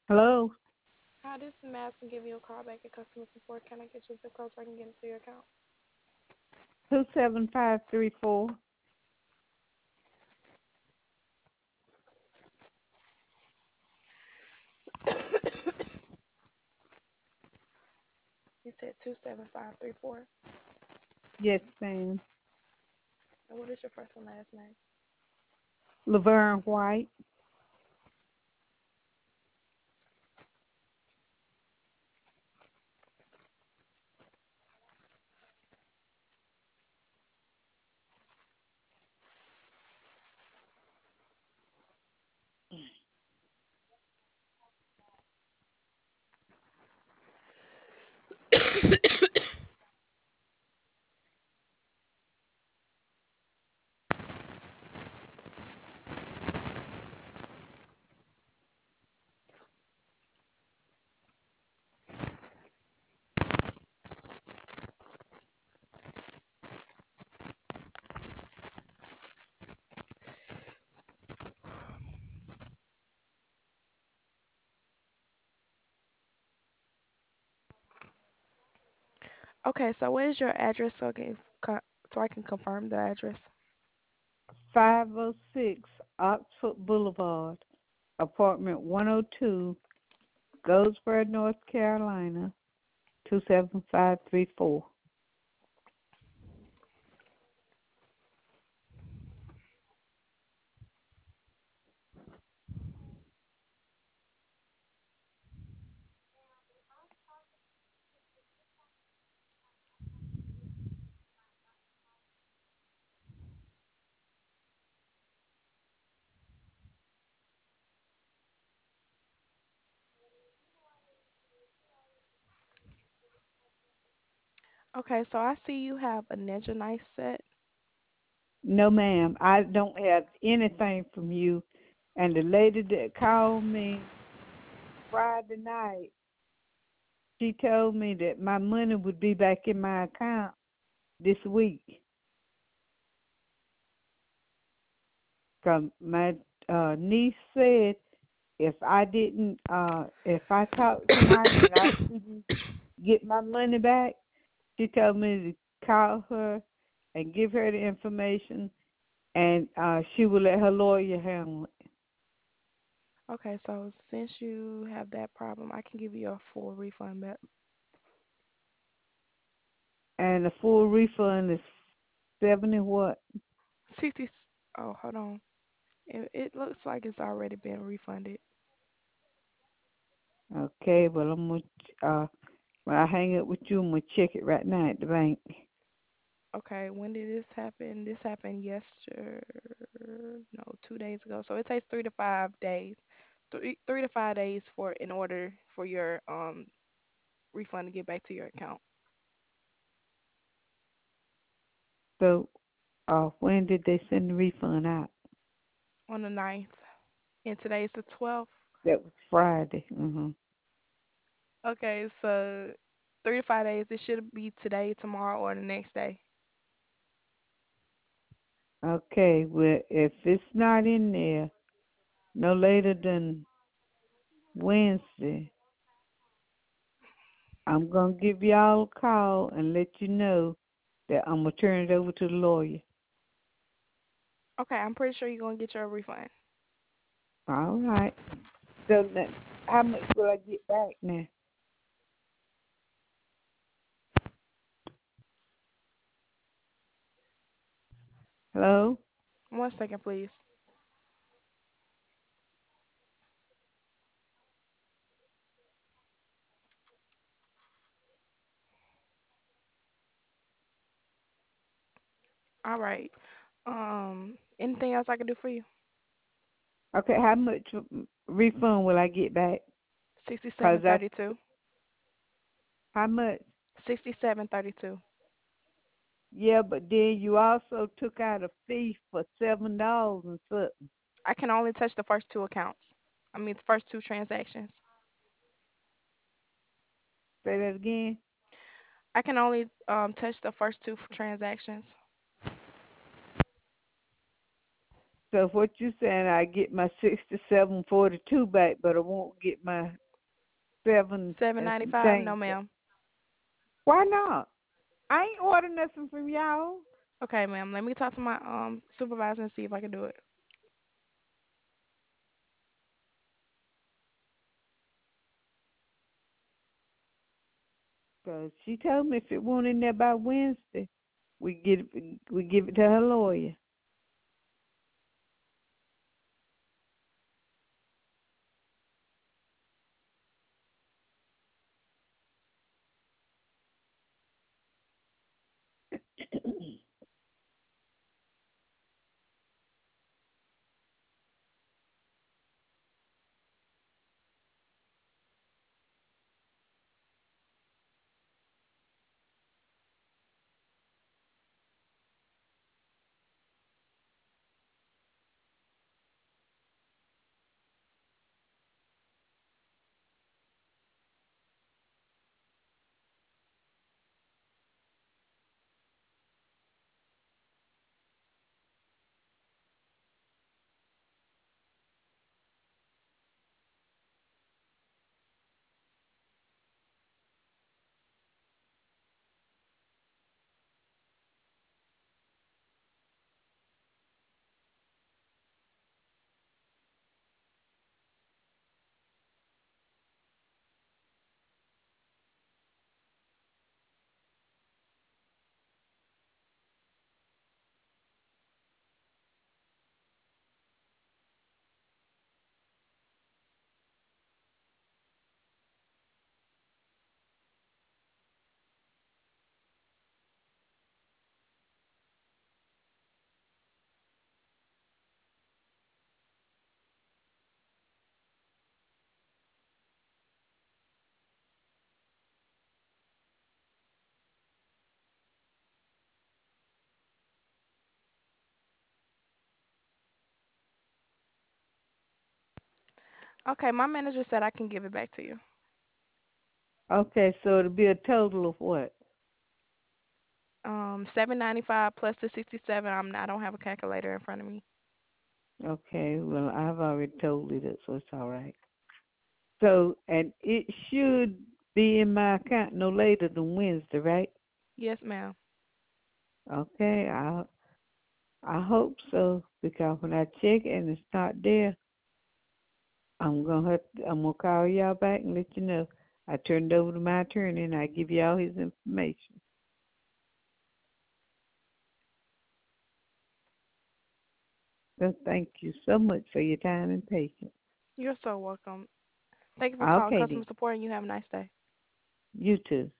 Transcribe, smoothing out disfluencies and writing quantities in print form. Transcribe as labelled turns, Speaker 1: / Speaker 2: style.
Speaker 1: Hello,
Speaker 2: Hi, this is Madison giving you a call back at customer support. Can I get your zip code so I can get into your account?
Speaker 1: 27534.
Speaker 2: You said 27534.
Speaker 1: Yes, ma'am.
Speaker 2: And what is your first and last name?
Speaker 1: Laverne White.
Speaker 2: Okay, so what is your address so I can confirm the address?
Speaker 1: 506 Oxford Boulevard, apartment 102, Goldsboro, North Carolina, 27534.
Speaker 2: Okay, so I see you have a Ninja knife set.
Speaker 1: No, ma'am, I don't have anything from you. And the lady that called me Friday night, she told me that my money would be back in my account this week. Cause my niece said if I talked tonight and I couldn't get my money back, she told me to call her and give her the information, and she will let her lawyer handle it.
Speaker 2: Okay, so since you have that problem, I can give you a full refund back.
Speaker 1: And the full refund is 70 what?
Speaker 2: 60. Oh, hold on. It looks like it's already been refunded.
Speaker 1: Okay, well I'm gonna when I hang up with you, I'm gonna check it right now at the bank.
Speaker 2: Okay, when did this happen? This happened yesterday, no, 2 days ago. So it takes 3 to 5 days, 3 to 5 days for in order for your refund to get back to your account.
Speaker 1: So when did they send the refund out?
Speaker 2: On the 9th, and today's the 12th.
Speaker 1: That was Friday.
Speaker 2: Okay, so 3 to 5 days. It should be today, tomorrow, or the next day.
Speaker 1: Okay, well, if it's not in there no later than Wednesday, I'm going to give y'all a call and let you know that I'm going to turn it over to the lawyer.
Speaker 2: Okay, I'm pretty sure you're gonna get your refund.
Speaker 1: All right. So now, how much will I get back now? Hello?
Speaker 2: 1 second, please. All right. Anything else I can do for you?
Speaker 1: Okay, how much refund will I get back?
Speaker 2: Sixty-seven
Speaker 1: Cause
Speaker 2: thirty-two.
Speaker 1: how much?
Speaker 2: 6732.
Speaker 1: Yeah, but then you also took out a fee for $7 and something.
Speaker 2: I can only touch the first two accounts. I mean, the first two transactions.
Speaker 1: Say that again.
Speaker 2: I can only touch the first two transactions.
Speaker 1: So what you saying? I get my 67.42 back, but I won't get my seven and some
Speaker 2: 7.95? No,
Speaker 1: change back.
Speaker 2: ma'am.
Speaker 1: Why not? I ain't ordered nothing from y'all.
Speaker 2: Okay, ma'am. Let me talk to my supervisor and see if I can do it.
Speaker 1: Cause she told me if it won't in there by Wednesday, we get it, we give it to her lawyer.
Speaker 2: Okay, my manager said I can give it back to you.
Speaker 1: Okay, so it'll be a total of what?
Speaker 2: 7.95 plus the 67. I don't have a calculator in front of me.
Speaker 1: Okay, well I've already told you that, so it's all right. So and it should be in my account no later than Wednesday, right?
Speaker 2: Yes, ma'am.
Speaker 1: Okay, I hope so because when I check and it's not there, I'm gonna call y'all back and let you know. I turned it over to my attorney and I give y'all his information. So thank you so much for your time and patience.
Speaker 2: You're so welcome. Thank you for calling
Speaker 1: Okay
Speaker 2: customer
Speaker 1: then.
Speaker 2: support and you have a nice day.
Speaker 1: You too.